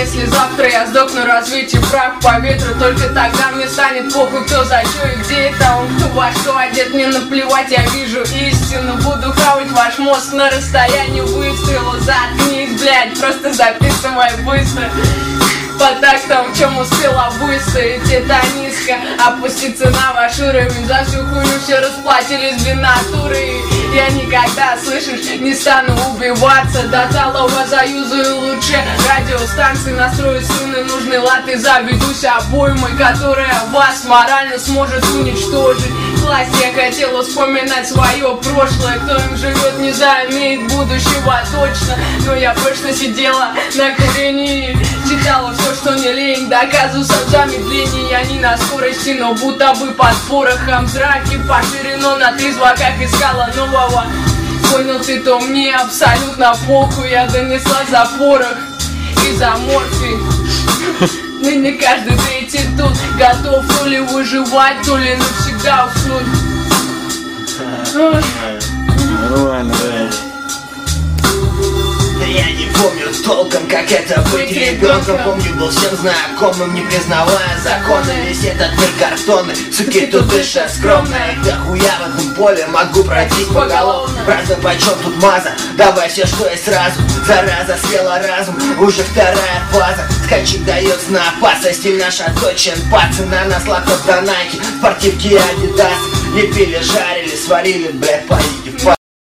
если завтра я сдохну, развейте прах по ветру. Только тогда мне станет похуй, кто за чё и где это он, кто во что одет. Мне наплевать, я вижу истину. Буду хавать ваш мозг на расстоянии выстрела. Заткнись, блядь, просто записывай быстро. По тактам, в чем успела выстоять, это низко. Опуститься на ваш уровень, за всю хуйню все расплатились без натуры. Я никогда, слышишь, не стану убиваться. До талого заюзаю лучше радиостанции. Настрою струны, нужный лад и заведусь обоймой, которая вас морально сможет уничтожить. Класть я хотела вспоминать свое прошлое. Кто им живет, не заимеет будущего точно. Но я точно сидела на курении, читала все, что не лень. Доказываю в замедлении, я не на скорости, но будто бы под порохом. Зраки пошире, но на трезво, как искала нового. Понял ты, то мне абсолютно похуй. Я донесла за порох и за морфий. Ныне каждый третий тут готов то ли выживать, то ли навсегда уснуть. Нормально, Я не помню толком, как это быть ребенком. Помню, был всем знакомым, не признавая законы. Весь этот мир картонный, суки, тут дышат скромно. Да хуя в этом поле могу пройтись поголовно. Правда, почем тут маза? Давай все, что есть сразу. Зараза, съела разум, уже вторая фаза. Ткачик дает знапаса, стиль наш отточен. Пацаны на нас лаптоп до Nike, спортивки Adidas. Лепили, жарили, сварили, блядь, паники в